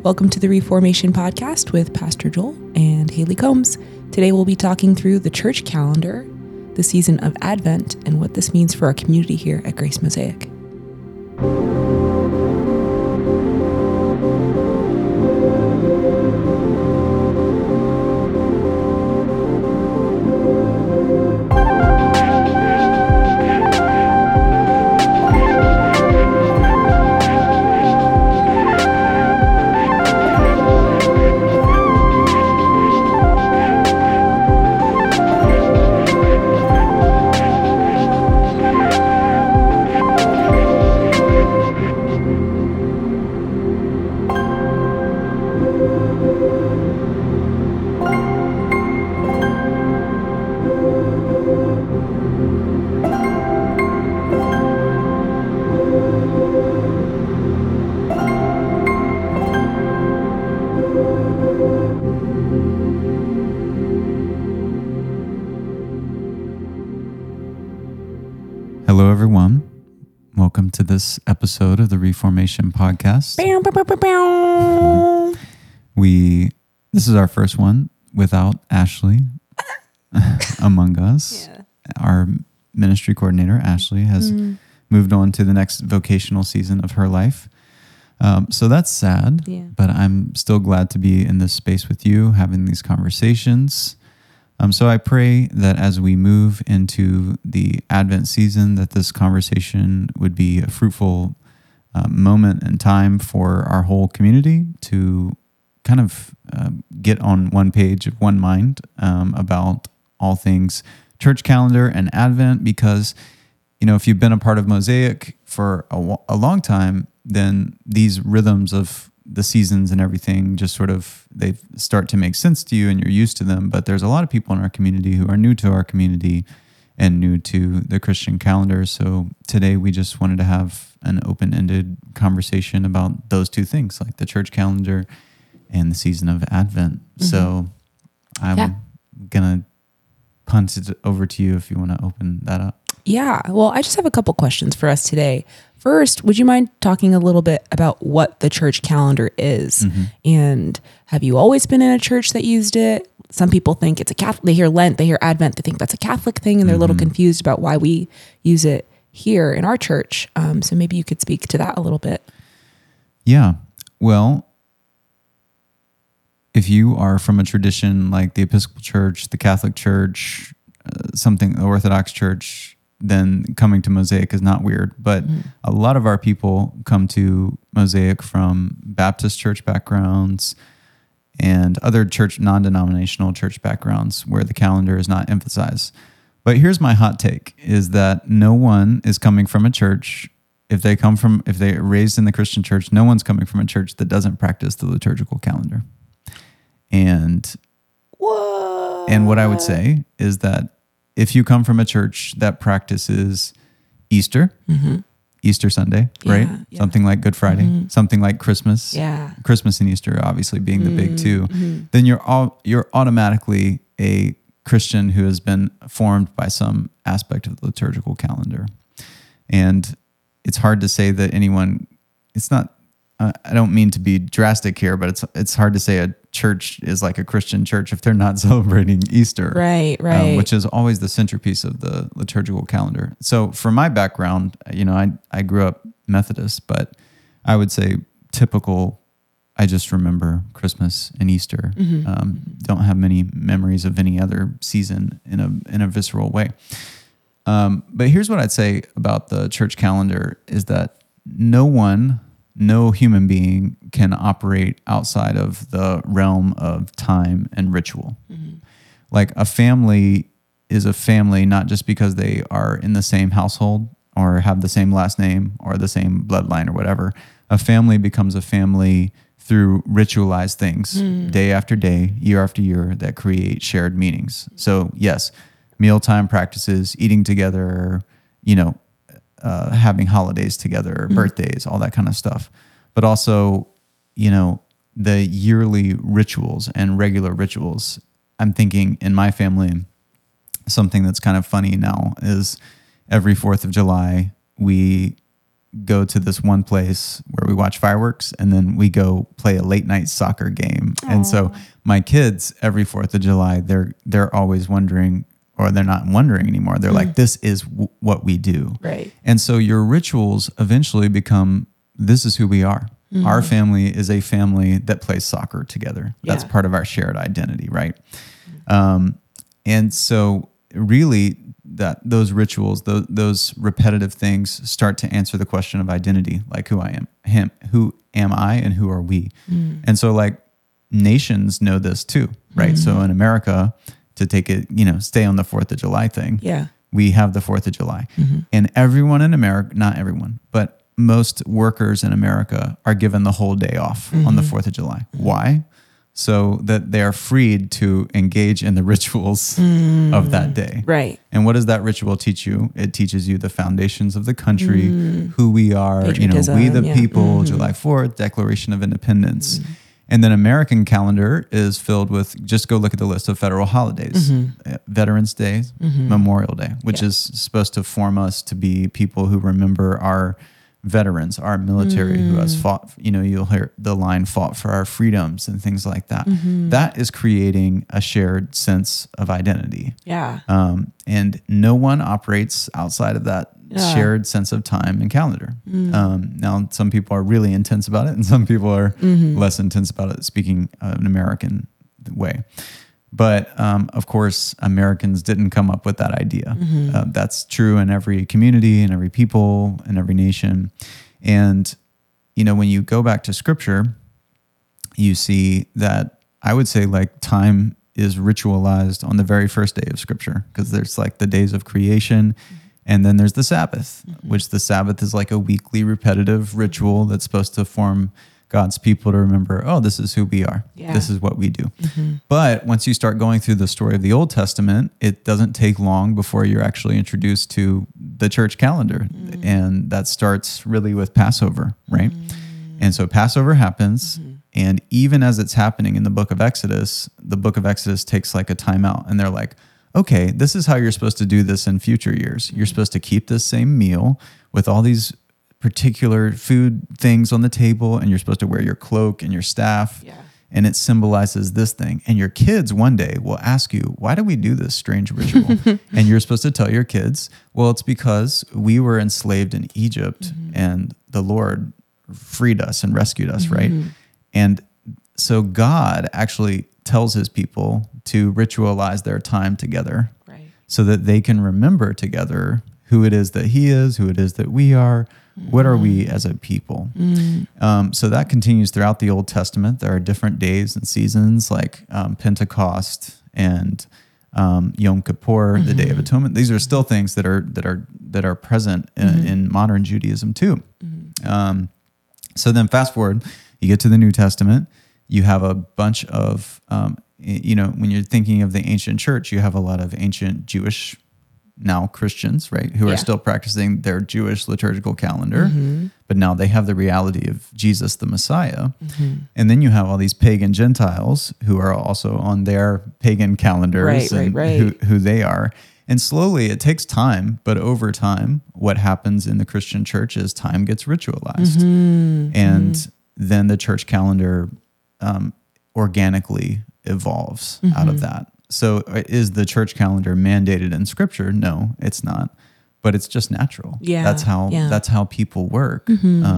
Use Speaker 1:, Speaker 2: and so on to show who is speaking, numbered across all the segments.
Speaker 1: Welcome to the Reformation Podcast with Pastor Joel and Haley Combs. Today we'll be talking through the church calendar, the season of Advent, and what this means for our community here at Grace Mosaic.
Speaker 2: Hello, everyone. Welcome to this episode of the Reformation Podcast. This is our first one without Ashley among us. Yeah. Our ministry coordinator, Ashley, has moved on to the next vocational season of her life. So that's sad, but I'm still glad to be in this space with you, having these conversations. So I pray that as we move into the Advent season, that this conversation would be a fruitful moment and time for our whole community to kind of get on one page of one mind about all things church calendar and Advent. Because, you know, if you've been a part of Mosaic for a long time, then these rhythms of the seasons and everything just sort of, they start to make sense to you and you're used to them. But there's a lot of people in our community who are new to our community and new to the Christian calendar. So today we just wanted to have an open-ended conversation about those two things, like the church calendar and the season of Advent. So I'm going to punt it over to you if you want to open that up.
Speaker 1: Yeah, well, I just have a couple questions for us today. First, would you mind talking a little bit about what the church calendar is? And have you always been in a church that used it? Some people think it's a Catholic, they hear Lent, they hear Advent, they think that's a Catholic thing, and they're a little confused about why we use it here in our church. So maybe you could speak to that a little bit.
Speaker 2: Yeah, well, if you are from a tradition like the Episcopal Church, the Catholic Church, the Orthodox Church, then coming to Mosaic is not weird. But a lot of our people come to Mosaic from Baptist church backgrounds and other non-denominational church backgrounds where the calendar is not emphasized. But here's my hot take, is that no one is coming from a church, if they're raised in the Christian church, no one's coming from a church that doesn't practice the liturgical calendar. And what I would say is that if you come from a church that practices Easter, Easter Sunday, right? Yeah. Something like Good Friday, something like Christmas, Christmas and Easter obviously being the big two, then you're automatically a Christian who has been formed by some aspect of the liturgical calendar. And it's hard to say that I don't mean to be drastic here, but it's hard to say a church is like a Christian church if they're not celebrating Easter,
Speaker 1: right,
Speaker 2: which is always the centerpiece of the liturgical calendar. So for my background, you know, I grew up Methodist, but I would say typical. I just remember Christmas and Easter. Don't have many memories of any other season in a visceral way. But here's what I'd say about the church calendar is that no human being can operate outside of the realm of time and ritual. Like a family is a family, not just because they are in the same household or have the same last name or the same bloodline or whatever. A family becomes a family through ritualized things, day after day, year after year, that create shared meanings. So yes, mealtime practices, eating together, you know, having holidays together, birthdays, all that kind of stuff. But also, you know, the yearly rituals and regular rituals. I'm thinking in my family, something that's kind of funny now is every 4th of July, we go to this one place where we watch fireworks, and then we go play a late night soccer game. Aww. And so my kids, every 4th of July, they're always wondering, or they're not wondering anymore. They're like, this is what we do.
Speaker 1: Right.
Speaker 2: And so your rituals eventually become, this is who we are. Mm-hmm. Our family is a family that plays soccer together. That's part of our shared identity, right? And so really that those rituals, those repetitive things start to answer the question of identity, like who I am, who am I and who are we? And so like nations know this too, right? So in America, to take it, stay on the 4th of July thing.
Speaker 1: Yeah.
Speaker 2: We have the 4th of July. And everyone in America, not everyone, but most workers in America are given the whole day off on the 4th of July. Why? So that they are freed to engage in the rituals of that day.
Speaker 1: Right.
Speaker 2: And what does that ritual teach you? It teaches you the foundations of the country, who we are, we the people, July 4th, Declaration of Independence. And then American calendar is filled with, just go look at the list of federal holidays, Veterans Day, Memorial Day, which is supposed to form us to be people who remember our veterans, our military who has fought, you'll hear the line, fought for our freedoms and things like that. That is creating a shared sense of identity.
Speaker 1: Yeah.
Speaker 2: And no one operates outside of that shared sense of time and calendar. Now, some people are really intense about it and some people are less intense about it, speaking an American way. But of course, Americans didn't come up with that idea. That's true in every community, in every people, in every nation. And, when you go back to scripture, you see that I would say like time is ritualized on the very first day of scripture, because there's like the days of creation. And then there's the Sabbath, which the Sabbath is like a weekly repetitive ritual that's supposed to form God's people to remember, oh, this is who we are. Yeah. This is what we do. But once you start going through the story of the Old Testament, it doesn't take long before you're actually introduced to the church calendar. And that starts really with Passover, right? And so Passover happens. And even as it's happening in the book of Exodus takes like a timeout. And they're like, okay, this is how you're supposed to do this in future years. You're supposed to keep this same meal with all these particular food things on the table, and you're supposed to wear your cloak and your staff, and it symbolizes this thing. And your kids one day will ask you, why do we do this strange ritual? And you're supposed to tell your kids, well, it's because we were enslaved in Egypt and the Lord freed us and rescued us, right? And so God actually tells his people to ritualize their time together, right, so that they can remember together who it is that he is, who it is that we are, what are we as a people. So that continues throughout the Old Testament. There are different days and seasons like Pentecost and Yom Kippur, the Day of Atonement. These are still things that are present in modern Judaism too. So then fast forward, you get to the New Testament. You have a bunch of, when you're thinking of the ancient church, you have a lot of ancient Jewish, now Christians, right, who are still practicing their Jewish liturgical calendar, but now they have the reality of Jesus, the Messiah. And then you have all these pagan Gentiles who are also on their pagan calendars, who they are. And slowly, it takes time, but over time, what happens in the Christian church is time gets ritualized. And then the church calendar organically evolves out of that. So is the church calendar mandated in scripture? No, it's not, but it's just natural. That's how people work.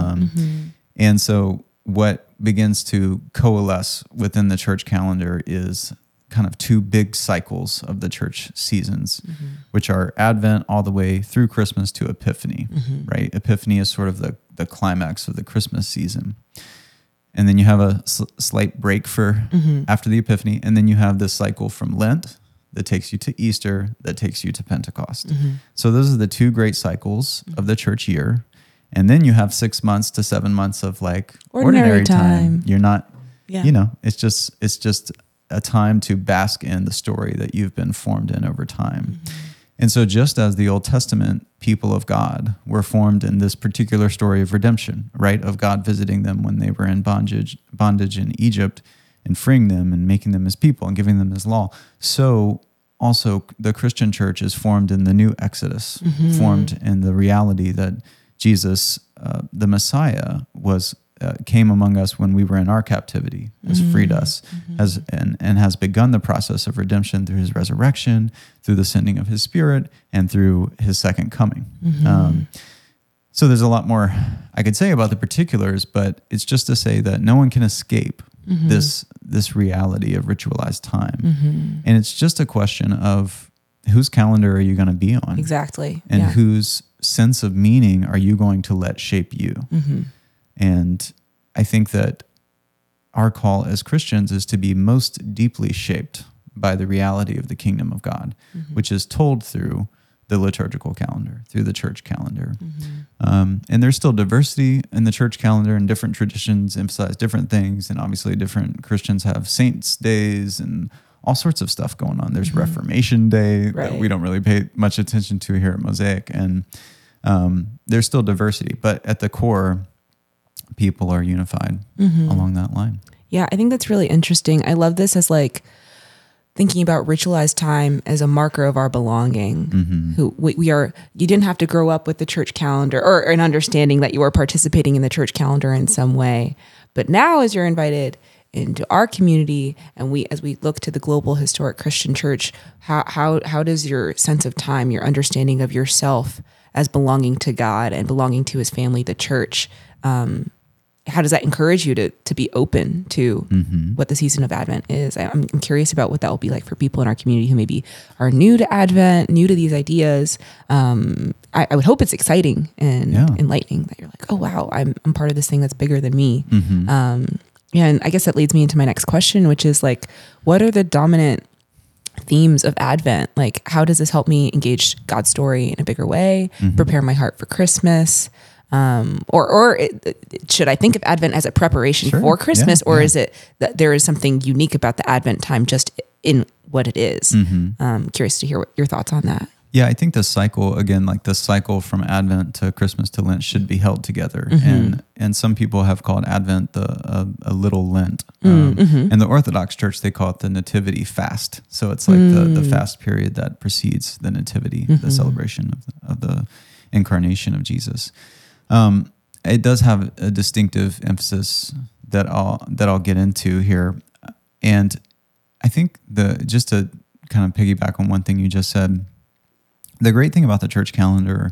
Speaker 2: And so what begins to coalesce within the church calendar is kind of two big cycles of the church seasons, which are Advent all the way through Christmas to Epiphany, right? Epiphany is sort of the climax of the Christmas season. And then you have a slight break for after the Epiphany. And then you have this cycle from Lent that takes you to Easter, that takes you to Pentecost. So those are the two great cycles of the church year. And then you have 6 months to 7 months of like ordinary time. You're not, it's just a time to bask in the story that you've been formed in over time. And so just as the Old Testament people of God were formed in this particular story of redemption, right, of God visiting them when they were in bondage in Egypt and freeing them and making them his people and giving them his law, so also the Christian church is formed in the new Exodus, formed in the reality that Jesus the Messiah was came among us when we were in our captivity, has freed us, has and has begun the process of redemption through his resurrection, through the sending of his Spirit, and through his second coming. So there's a lot more I could say about the particulars, but it's just to say that no one can escape this reality of ritualized time. And it's just a question of whose calendar are you going to be on?
Speaker 1: Exactly.
Speaker 2: And whose sense of meaning are you going to let shape you? And I think that our call as Christians is to be most deeply shaped by the reality of the kingdom of God, which is told through the liturgical calendar, through the church calendar. And there's still diversity in the church calendar, and different traditions emphasize different things. And obviously different Christians have saints' days and all sorts of stuff going on. There's Reformation Day that we don't really pay much attention to here at Mosaic. And there's still diversity, but at the core, people are unified along that line.
Speaker 1: Yeah, I think that's really interesting. I love this as like thinking about ritualized time as a marker of our belonging. Who we are. You didn't have to grow up with the church calendar or an understanding that you were participating in the church calendar in some way. But now, as you're invited into our community, and as we look to the global historic Christian church, how does your sense of time, your understanding of yourself as belonging to God and belonging to His family, the church, how does that encourage you to be open to what the season of Advent is? I'm curious about what that will be like for people in our community who maybe are new to Advent, new to these ideas. I would hope it's exciting and enlightening that you're like, oh wow, I'm part of this thing that's bigger than me. And I guess that leads me into my next question, which is like, what are the dominant themes of Advent? Like, how does this help me engage God's story in a bigger way, prepare my heart for Christmas? Or should I think of Advent as a preparation for Christmas, or is it that there is something unique about the Advent time just in what it is? Curious to hear what your thoughts on that.
Speaker 2: Yeah, I think the cycle, again, like the cycle from Advent to Christmas to Lent should be held together. And some people have called Advent a little Lent. In the Orthodox Church, they call it the Nativity Fast. So it's like the fast period that precedes the Nativity, the celebration of the incarnation of Jesus. It does have a distinctive emphasis that I'll get into here. And I think just to kind of piggyback on one thing you just said, the great thing about the church calendar,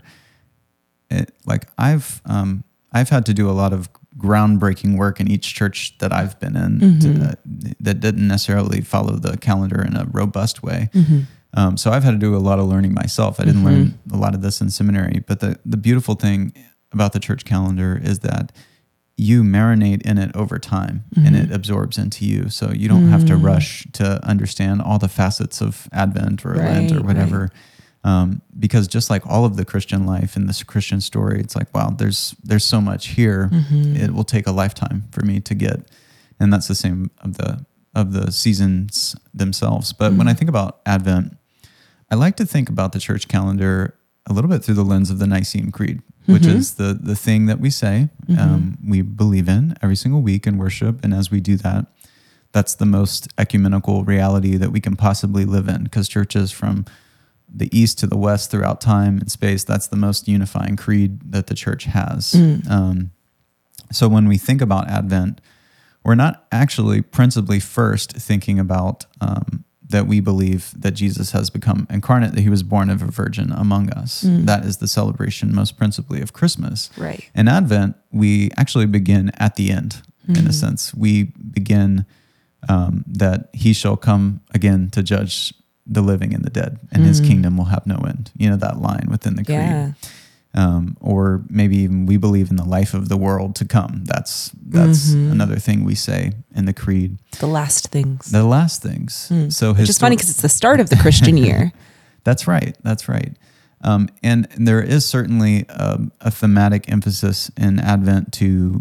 Speaker 2: I've had to do a lot of groundbreaking work in each church that I've been in that didn't necessarily follow the calendar in a robust way. So I've had to do a lot of learning myself. I didn't learn a lot of this in seminary, but the beautiful thing about the church calendar is that you marinate in it over time and it absorbs into you. So you don't have to rush to understand all the facets of Advent or Lent or whatever. Because just like all of the Christian life and this Christian story, it's like, wow, there's so much here. It will take a lifetime for me to get. And that's the same of the seasons themselves. But when I think about Advent, I like to think about the church calendar a little bit through the lens of the Nicene Creed, which is the thing that we say we believe in every single week in worship. And as we do that, that's the most ecumenical reality that we can possibly live in, because churches from the east to the west throughout time and space, that's the most unifying creed that the church has. So when we think about Advent, we're not actually principally first thinking about that we believe that Jesus has become incarnate, that he was born of a virgin among us. That is the celebration most principally of Christmas.
Speaker 1: Right.
Speaker 2: In Advent, we actually begin at the end, in a sense. We begin that he shall come again to judge the living and the dead, and his kingdom will have no end. You know, that line within the creed.
Speaker 1: Yeah.
Speaker 2: Or maybe even we believe in the life of the world to come. That's another thing we say in the creed.
Speaker 1: The last things.
Speaker 2: The last things. So
Speaker 1: Which is funny because it's the start of the Christian year.
Speaker 2: That's right. That's right. And there is certainly a thematic emphasis in Advent to,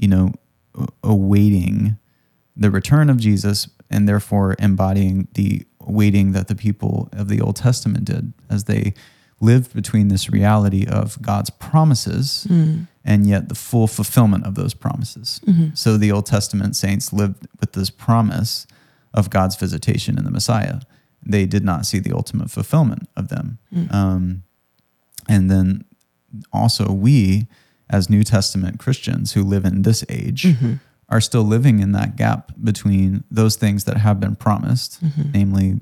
Speaker 2: awaiting the return of Jesus, and therefore embodying the waiting that the people of the Old Testament did as they lived between this reality of God's promises and yet the full fulfillment of those promises. So the Old Testament saints lived with this promise of God's visitation in the Messiah. They did not see the ultimate fulfillment of them. And then also we, as New Testament Christians who live in this age are still living in that gap between those things that have been promised, namely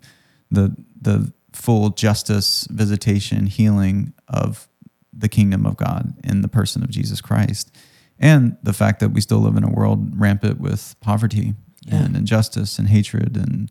Speaker 2: the full justice, visitation, healing of the kingdom of God in the person of Jesus Christ, and the fact that we still live in a world rampant with poverty and injustice and hatred and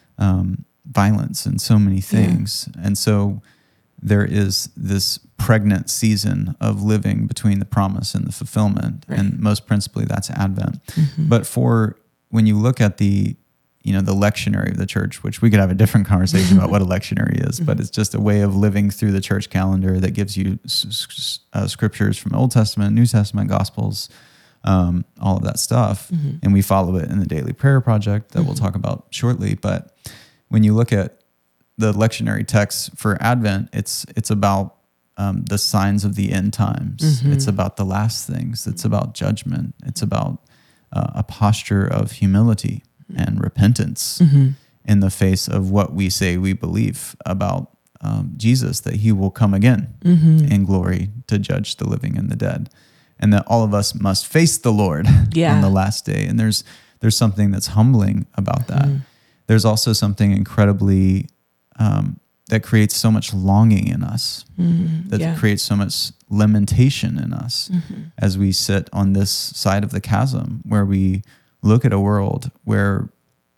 Speaker 2: violence and so many things. And so there is this pregnant season of living between the promise and the fulfillment. Right. And most principally that's Advent. But for when you look at the lectionary of the church, which we could have a different conversation about what a lectionary is, but it's just a way of living through the church calendar that gives you scriptures from Old Testament, New Testament, Gospels, all of that stuff. And we follow it in the Daily Prayer Project that we'll talk about shortly. But when you look at the lectionary text for Advent, it's about the signs of the end times. It's about the last things. It's about judgment. It's about a posture of humility and repentance in the face of what we say we believe about Jesus, that he will come again in glory to judge the living and the dead, and that all of us must face the Lord on the last day. And there's something that's humbling about that. There's also something incredibly that creates so much longing in us, that creates so much lamentation in us as we sit on this side of the chasm, where we look at a world where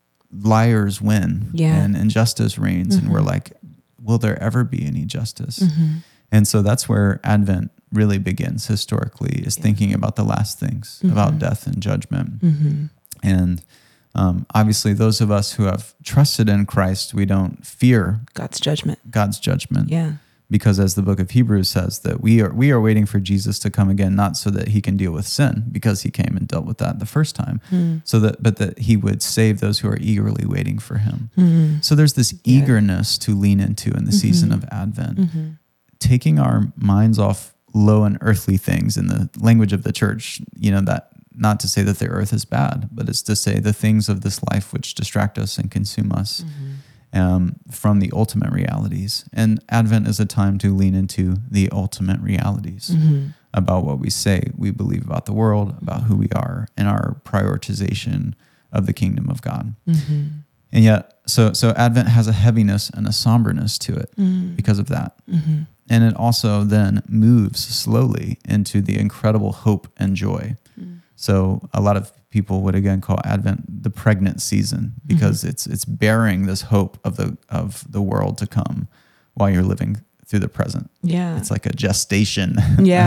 Speaker 2: liars win and injustice reigns, and we're like, will there ever be any justice? And so that's where Advent really begins historically, is thinking about the last things, about death and judgment. And obviously those of us who have trusted in Christ, we don't fear
Speaker 1: God's judgment.
Speaker 2: Yeah. Because as the book of Hebrews says, that we are waiting for Jesus to come again, not so that he can deal with sin, because he came and dealt with that the first time, but that he would save those who are eagerly waiting for him. So there's this eagerness to lean into in the season of Advent, taking our minds off low and earthly things in the language of the church, that not to say that the earth is bad, but it's to say the things of this life which distract us and consume us. From the ultimate realities. And Advent is a time to lean into the ultimate realities about what we say we believe about the world, about who we are, and our prioritization of the kingdom of God. And yet, so Advent has a heaviness and a somberness to it because of that. And it also then moves slowly into the incredible hope and joy. So a lot of people would again call Advent the pregnant season, because it's bearing this hope of the world to come while you're living through the present. Yeah, it's like a gestation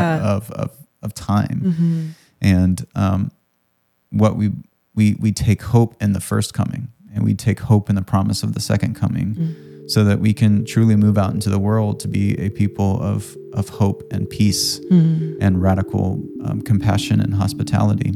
Speaker 2: of time. And what we take hope in the first coming, and we take hope in the promise of the second coming, so that we can truly move out into the world to be a people of hope and peace and radical compassion and hospitality.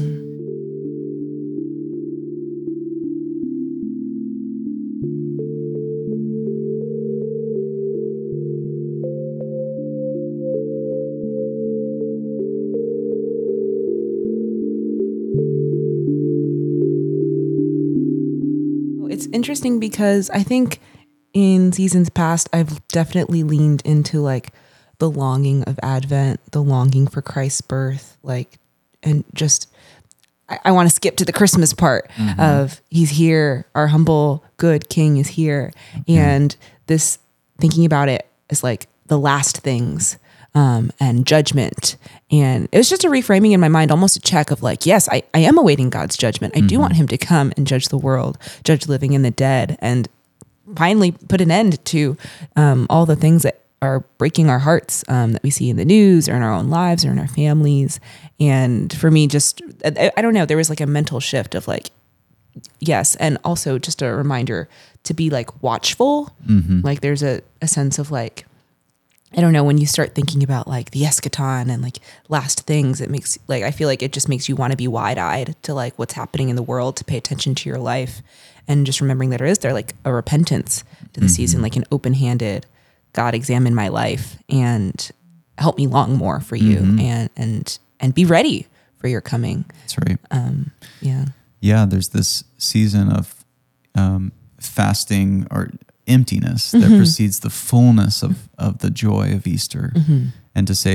Speaker 1: It's interesting because I think in seasons past, I've definitely leaned into like the longing of Advent, the longing for Christ's birth, and just, I want to skip to the Christmas part of he's here, our humble, good King is here. And this, thinking about it as like the last things, and judgment. And it was just a reframing in my mind, almost a check of like, yes, I am awaiting God's judgment. I do want him to come and judge the world, judge the living and the dead, and finally put an end to all the things that are breaking our hearts, that we see in the news or in our own lives or in our families. And for me, just, I don't know, there was like a mental shift of like, yes. And also just a reminder to be like watchful. Like there's a sense of like, I don't know, when you start thinking about like the eschaton and like last things, it makes like, I feel like it just makes you want to be wide eyed to like what's happening in the world, to pay attention to your life, and just remembering that there like a repentance to the season, like an open-handed, God, examine my life and help me long more for you, and be ready for your coming.
Speaker 2: That's right.
Speaker 1: Yeah.
Speaker 2: There's this season of fasting or emptiness that precedes the fullness of the joy of Easter. And to say,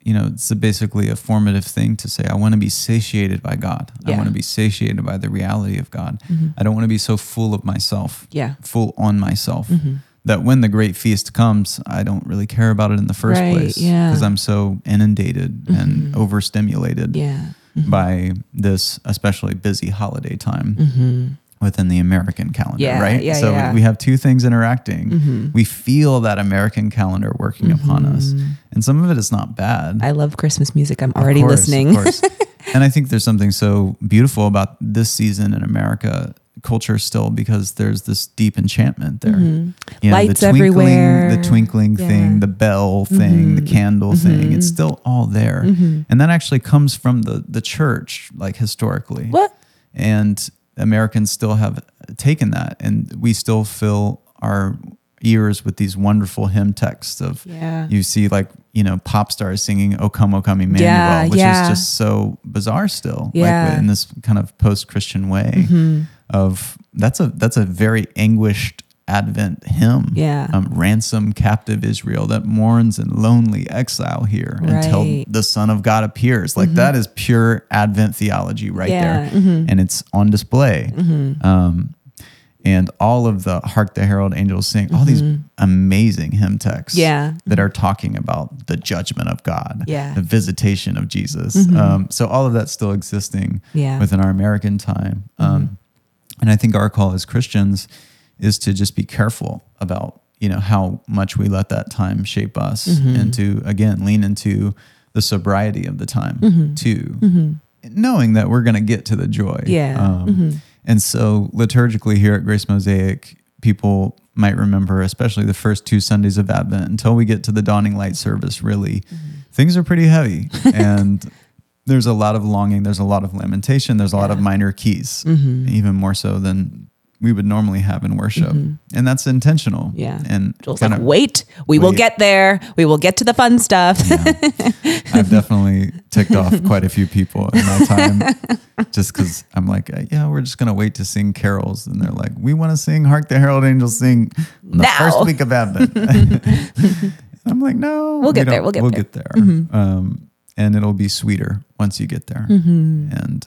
Speaker 2: it's basically a formative thing to say, I want to be satiated by God.
Speaker 1: Yeah.
Speaker 2: I want to be satiated by the reality of God. I don't want to be so full of myself, full on myself, that when the great feast comes, I don't really care about it in the first place because I'm so inundated and overstimulated by this especially busy holiday time within the American calendar, right? So we have two things interacting. We feel that American calendar working upon us. And some of it is not bad.
Speaker 1: I love Christmas music. I'm already listening.
Speaker 2: Of course. And I think there's something so beautiful about this season in America culture still, because there's this deep enchantment there.
Speaker 1: Lights
Speaker 2: the
Speaker 1: everywhere.
Speaker 2: The twinkling thing, the bell thing, the candle thing, it's still all there. And that actually comes from the church, like historically.
Speaker 1: What?
Speaker 2: And Americans still have taken that, and we still fill our ears with these wonderful hymn texts of you see pop stars singing O Come Emmanuel, which is just so bizarre still, like in this kind of post-Christian way of that's a very anguished Advent hymn. Ransom captive Israel that mourns in lonely exile here until the Son of God appears. Like that is pure Advent theology right there. And it's on display. And all of the Hark the Herald Angels Sing, all these amazing hymn texts that are talking about the judgment of God, the visitation of Jesus. So all of that's still existing within our American time. And I think our call as Christians is to just be careful about, how much we let that time shape us and to, again, lean into the sobriety of the time too, knowing that we're going to get to the joy. And so liturgically here at Grace Mosaic, people might remember, especially the first 2 Sundays of Advent, until we get to the Dawning Light service, really, things are pretty heavy. And there's a lot of longing, there's a lot of lamentation, there's a lot of minor keys, even more so than we would normally have in worship. And that's intentional. And
Speaker 1: Joel's like, wait, we will get there. We will get to the fun stuff.
Speaker 2: I've definitely ticked off quite a few people in my time just because I'm like, we're just going to wait to sing carols. And they're like, we want to sing Hark the Herald Angels Sing the first week of Advent. I'm like, no.
Speaker 1: We'll get there. We'll get
Speaker 2: there. And it'll be sweeter once you get there. And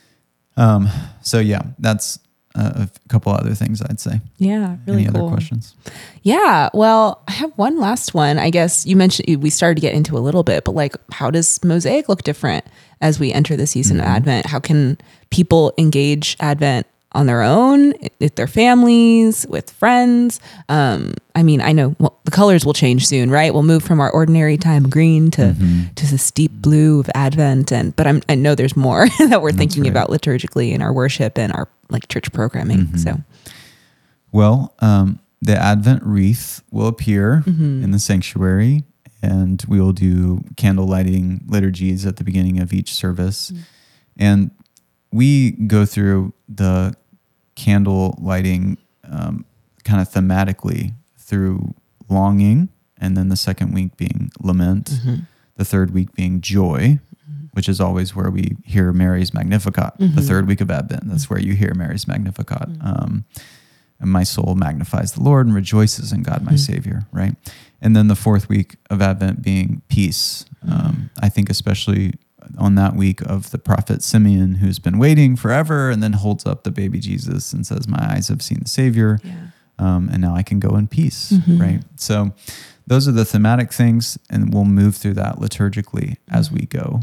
Speaker 2: so, that's a couple other things I'd say.
Speaker 1: Yeah, really
Speaker 2: Any
Speaker 1: cool.
Speaker 2: other questions?
Speaker 1: Yeah, well, I have one last one. I guess you mentioned, we started to get into a little bit, but like, how does Mosaic look different as we enter the season of Advent? How can people engage Advent on their own, with their families, with friends? I mean, I know the colors will change soon, right? We'll move from our ordinary time green to the steep blue of Advent, but I know there's more that we're thinking about liturgically in our worship and our church programming. So,
Speaker 2: well, the Advent wreath will appear in the sanctuary, and we will do candle lighting liturgies at the beginning of each service, and we go through the candle lighting kind of thematically through longing, and then the second week being lament, the third week being joy, which is always where we hear Mary's Magnificat. The third week of Advent, that's where you hear Mary's Magnificat. And my soul magnifies the Lord and rejoices in God, my Savior, right? And then the fourth week of Advent being peace. I think especially on that week of the prophet Simeon, who's been waiting forever and then holds up the baby Jesus and says, my eyes have seen the Savior, and now I can go in peace, right? So those are the thematic things, and we'll move through that liturgically as we go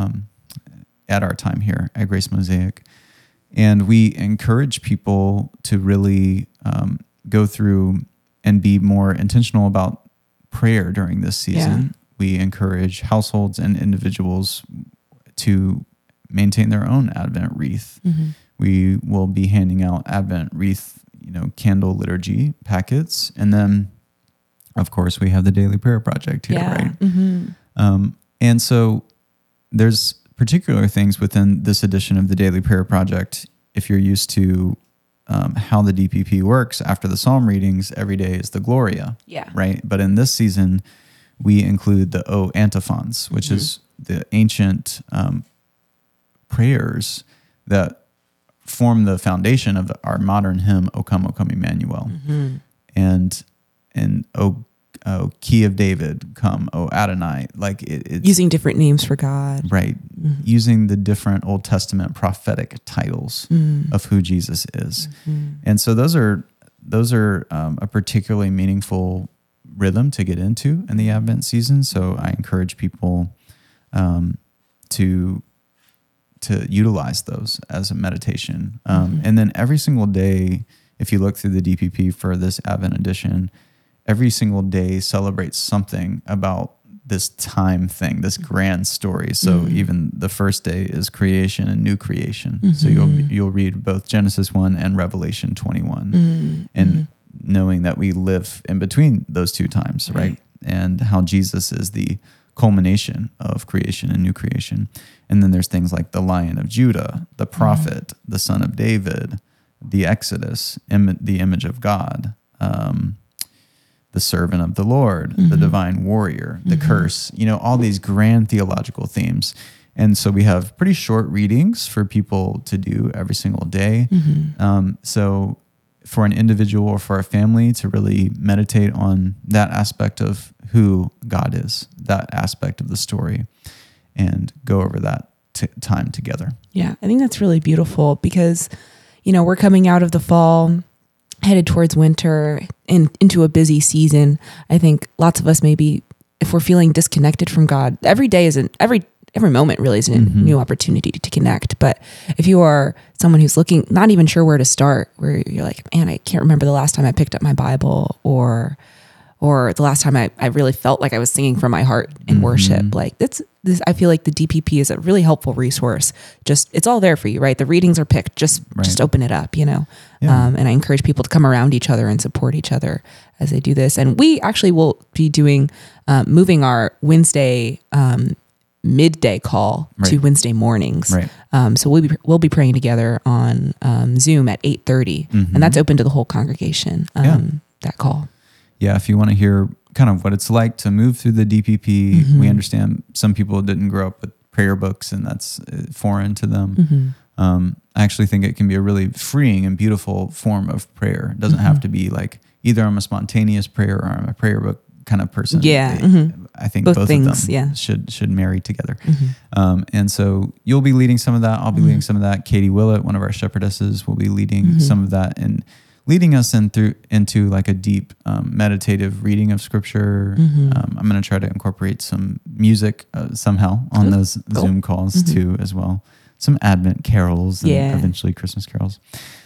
Speaker 2: at our time here at Grace Mosaic. And we encourage people to really go through and be more intentional about prayer during this season. We encourage households and individuals to maintain their own Advent wreath. We will be handing out Advent wreath, candle liturgy packets. And then, of course, we have the Daily Prayer Project here, right? And so there's particular things within this edition of the Daily Prayer Project. If you're used to how the DPP works, after the psalm readings, every day is the Gloria, right? But in this season, we include the O antiphons, which is the ancient prayers that form the foundation of our modern hymn, O Come Emmanuel. And oh, Key of David, come, oh, Adonai. Like it's
Speaker 1: using different names for God.
Speaker 2: Right. Using the different Old Testament prophetic titles of who Jesus is. And so those are a particularly meaningful rhythm to get into in the Advent season. So I encourage people to utilize those as a meditation. And then every single day, if you look through the DPP for this Advent edition, every single day celebrates something about this time thing, this grand story. So even the first day is creation and new creation. So you'll read both Genesis 1 and Revelation 21. And knowing that we live in between those two times, right? And how Jesus is the culmination of creation and new creation. And then there's things like the Lion of Judah, the prophet, the Son of David, the Exodus, the image of God, the servant of the Lord, the divine warrior, the curse, all these grand theological themes. And so we have pretty short readings for people to do every single day. So for an individual or for a family to really meditate on that aspect of who God is, that aspect of the story, and go over that time together.
Speaker 1: Yeah, I think that's really beautiful because, we're coming out of the fall, headed towards winter and into a busy season. I think lots of us maybe, if we're feeling disconnected from God, every day isn't, every moment really is a new opportunity to connect. But if you are someone who's looking, not even sure where to start, where you're like, man, I can't remember the last time I picked up my Bible or the last time I really felt like I was singing from my heart in worship. Like this, I feel like the DPP is a really helpful resource. Just, it's all there for you, right? The readings are picked. Just open it up, And I encourage people to come around each other and support each other as they do this. And we actually will be doing, moving our Wednesday, midday call to Wednesday mornings. So we'll be praying together on Zoom at 8:30, and that's open to the whole congregation. That call.
Speaker 2: Yeah, if you want to hear kind of what it's like to move through the DPP, we understand some people didn't grow up with prayer books, and that's foreign to them. I actually think it can be a really freeing and beautiful form of prayer. It doesn't have to be like either I'm a spontaneous prayer or I'm a prayer book kind of person.
Speaker 1: Yeah.
Speaker 2: I think both
Speaker 1: things,
Speaker 2: of them should marry together. And so you'll be leading some of that. I'll be leading some of that. Katie Willett, one of our shepherdesses, will be leading some of that and leading us into like a deep meditative reading of scripture. I'm going to try to incorporate some music somehow on those Zoom calls too, as well. Some Advent carols and eventually Christmas carols.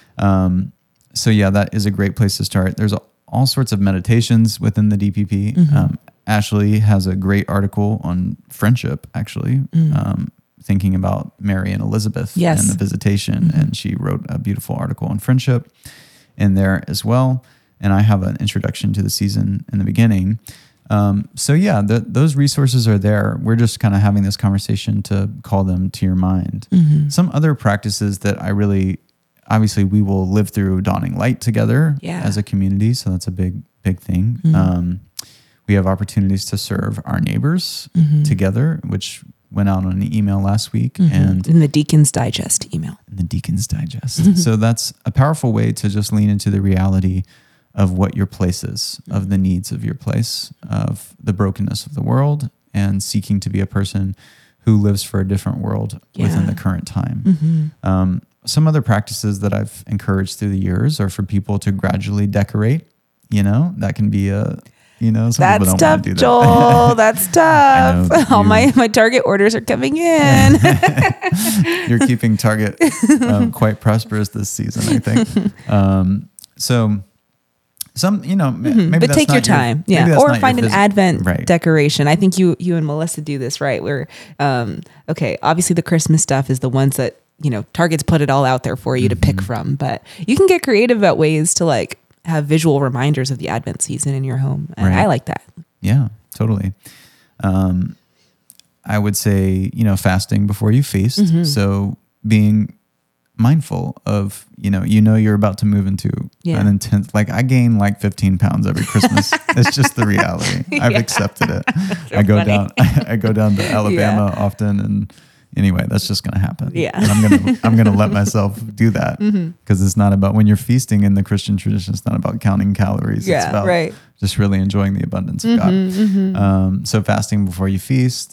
Speaker 2: So yeah, that is a great place to start. There's all sorts of meditations within the DPP. Ashley has a great article on friendship, actually, thinking about Mary and Elizabeth and the visitation. And she wrote a beautiful article on friendship in there as well. And I have an introduction to the season in the beginning. So yeah, those resources are there. We're just kind of having this conversation to call them to your mind. Some other practices that obviously we will live through Dawning Light together as a community. So that's a big thing. We have opportunities to serve our neighbors together, which went out on an email last week. And
Speaker 1: in the Deacon's Digest email.
Speaker 2: In the Deacon's Digest. So that's a powerful way to just lean into the reality of what your place is, of the needs of your place, of the brokenness of the world, and seeking to be a person who lives for a different world within the current time. Some other practices that I've encouraged through the years are for people to gradually decorate. That can be some
Speaker 1: that's
Speaker 2: people don't
Speaker 1: tough,
Speaker 2: want to do that.
Speaker 1: Joel. That's tough. All my Target orders are coming in.
Speaker 2: You're keeping Target quite prosperous this season, I think. So some, maybe
Speaker 1: but take your time. Or find an Advent decoration. I think you and Melissa do this, right? Where, obviously the Christmas stuff is the ones that, Target's put it all out there for you to pick from, but you can get creative about ways to like have visual reminders of the Advent season in your home. And I like that. Yeah,
Speaker 2: totally. I would say, fasting before you feast. So being mindful of, you're about to move into an intense, like I gain like 15 pounds every Christmas. It's just the reality. I've accepted it. I go down to Alabama often, and Anyway, that's just going to happen.
Speaker 1: Yeah.
Speaker 2: And I'm going to let myself do that because it's not about, when you're feasting in the Christian tradition, it's not about counting calories.
Speaker 1: Yeah,
Speaker 2: it's about
Speaker 1: right.
Speaker 2: just really enjoying the abundance of God. So fasting before you feast,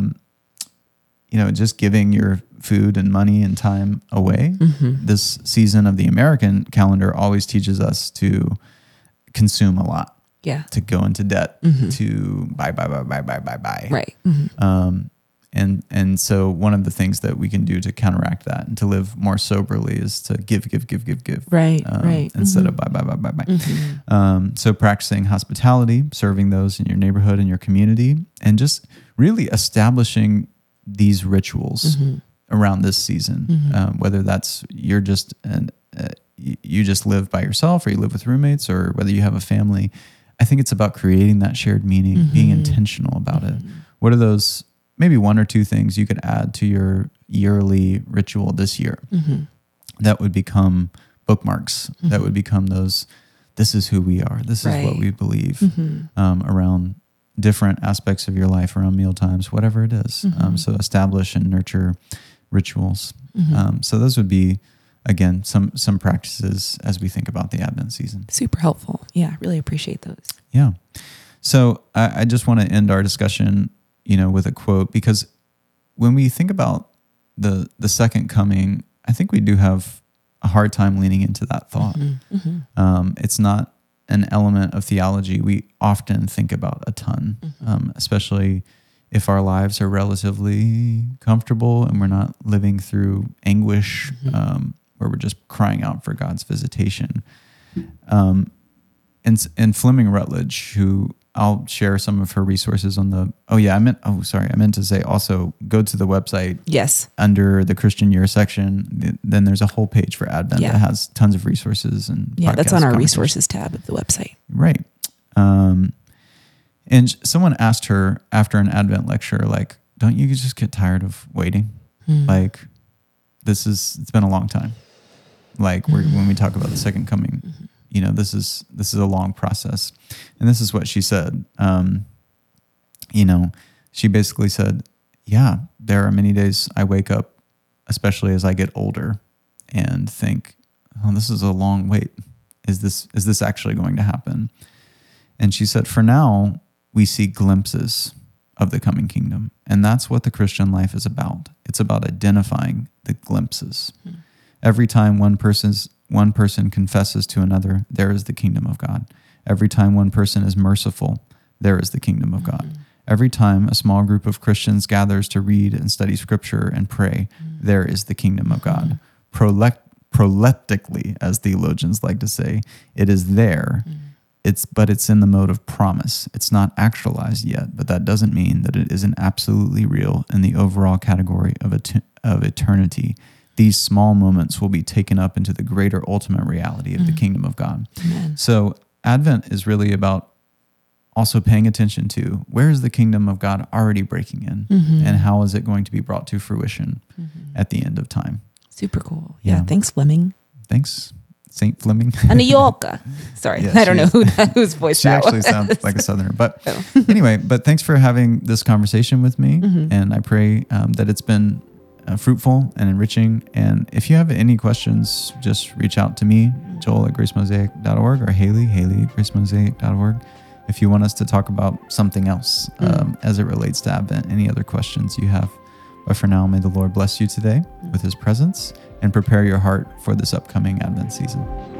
Speaker 2: just giving your food and money and time away. This season of the American calendar always teaches us to consume a lot.
Speaker 1: Yeah.
Speaker 2: To go into debt, to buy.
Speaker 1: Right.
Speaker 2: And so one of the things that we can do to counteract that and to live more soberly is to give.
Speaker 1: Right.
Speaker 2: Instead of buy. So practicing hospitality, serving those in your neighborhood and your community, and just really establishing these rituals around this season, whether that's you just live by yourself or you live with roommates or whether you have a family. I think it's about creating that shared meaning, being intentional about it. What are those maybe one or two things you could add to your yearly ritual this year that would become bookmarks, that would become those, this is who we are, this is what we believe around different aspects of your life, around meal times, whatever it is. So establish and nurture rituals. So those would be, again, some practices as we think about the Advent season.
Speaker 1: Super helpful. Yeah, really appreciate those.
Speaker 2: Yeah. So I just want to end our discussion, with a quote, because when we think about the second coming, I think we do have a hard time leaning into that thought. It's not an element of theology we often think about a ton, especially if our lives are relatively comfortable and we're not living through anguish, where we're just crying out for God's visitation. And Fleming Rutledge, who I'll share some of her resources on I meant to say also go to the website.
Speaker 1: Yes.
Speaker 2: Under the Christian Year section, then there's a whole page for Advent that has tons of resources and
Speaker 1: that's on our resources tab of the website.
Speaker 2: Right. And someone asked her after an Advent lecture, like, don't you just get tired of waiting? Like, it's been a long time. Like when we talk about the second coming, this is a long process. And this is what she said. She basically said, there are many days I wake up, especially as I get older, and think, oh, this is a long wait. Is this actually going to happen? And she said, for now, we see glimpses of the coming kingdom. And that's what the Christian life is about. It's about identifying the glimpses. Every time one person confesses to another, there is the kingdom of God. Every time one person is merciful, there is the kingdom of God. Every time a small group of Christians gathers to read and study scripture and pray, there is the kingdom of God. Proleptically, as theologians like to say, it is there. But it's in the mode of promise. It's not actualized yet, but that doesn't mean that it isn't absolutely real in the overall category of eternity. These small moments will be taken up into the greater ultimate reality of the kingdom of God.
Speaker 1: Amen.
Speaker 2: So Advent is really about also paying attention to where is the kingdom of God already breaking in and how is it going to be brought to fruition at the end of time.
Speaker 1: Super cool. Yeah. Thanks, Fleming.
Speaker 2: Thanks, Saint Fleming.
Speaker 1: A New Yorker. Sorry, I don't know whose voice
Speaker 2: she
Speaker 1: that
Speaker 2: actually
Speaker 1: was.
Speaker 2: Sounds like a Southerner. But anyway, thanks for having this conversation with me. And I pray that it's been fruitful and enriching. And if you have any questions, just reach out to me, Joel@gracemosaic.org, or Haley @gracemosaic.org. If you want us to talk about something else as it relates to Advent, any other questions you have. But for now, may the Lord bless you today with his presence and prepare your heart for this upcoming Advent season.